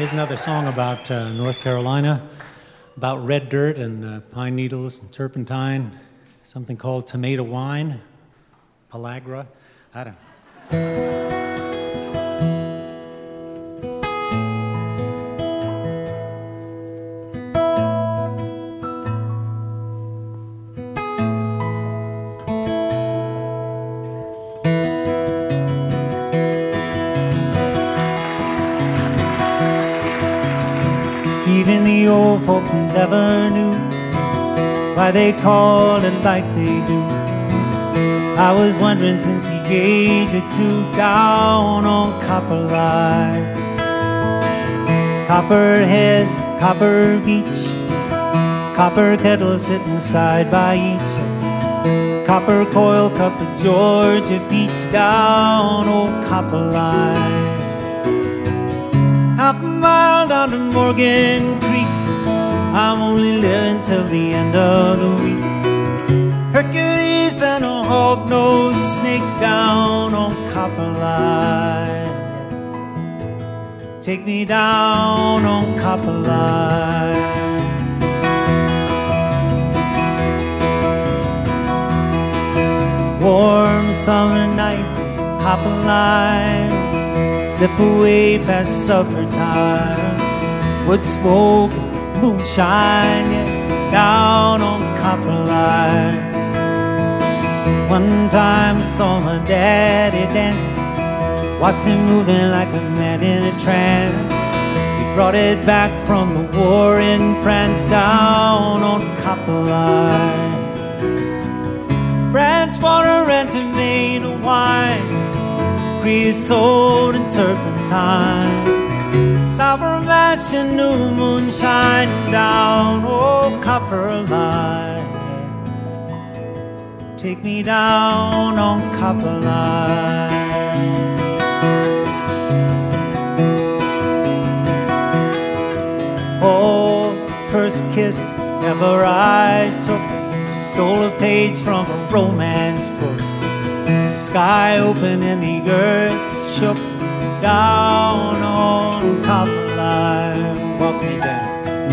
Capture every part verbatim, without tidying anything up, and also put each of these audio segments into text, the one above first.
Here's another song about uh, North Carolina, about red dirt and uh, pine needles and turpentine, something called tomato wine, pellagra, I don't know. Even the old folks never knew why they called it like they do. I was wondering since the age of two, down on Copper Line, Copperhead, Copper Beach, copper kettle sitting side by each, copper coil cup of Georgia peach, down old Copper Line. Half a mile down to Morgan Creek, I'm only living till the end of the week. Hercules and a hog-nosed snake down on Copper Line. Take me down on Copper Line. Warm summer night, Copper Line. Slip away past supper time. Wood smoke, moonshine, yeah, down on Copper Line. One time I saw my daddy dance, watched him moving like a man in a trance. He brought it back from the war in France, down on Copper Line. Branch water and tomato wine, creosote and turpentine, sour mash and new moonshine, down old Copper Line. Take me down on Copper Line. Oh, first kiss ever I took, stole a page from a romance book. The sky opened and the earth shook, down on Copper Line. Walk me down.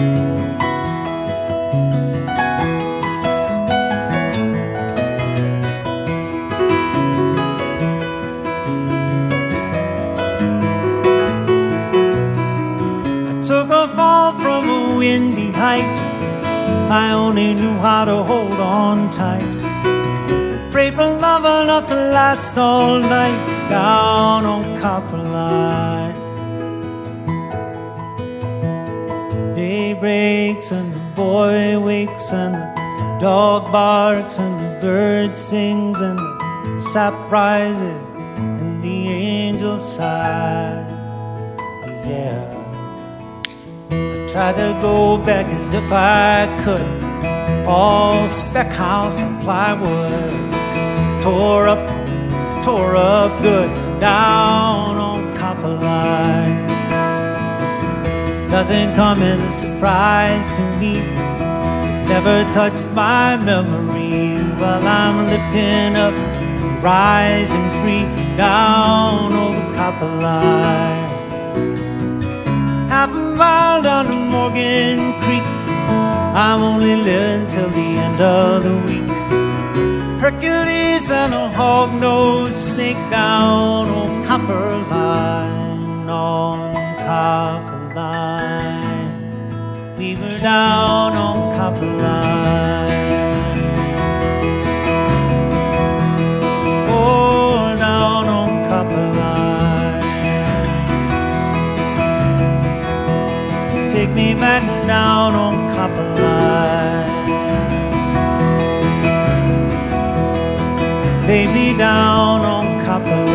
I took a fall from a windy height, I only knew how to hold on tight. Pray for love enough to last all night, down on Copper Line. Day breaks and the boy wakes and the dog barks and the bird sings and the sap rises and the angel sighs. Yeah, I tried to go back as if I could, all spec house and plywood, tore up, tore up good, down on Copper Line. Doesn't come as a surprise to me, it never touched my memory. While I'm lifting up, rising free, down over Copper Line. Half a mile down to Morgan Creek, I'm only living till the end of the week. Hercules and a hog-nosed snake, down on Copper Line, on Copper Line. We were down on Copper Line. Oh, down on Copper Line. Take me back down on Copper Line. Lay me down on Copper Line.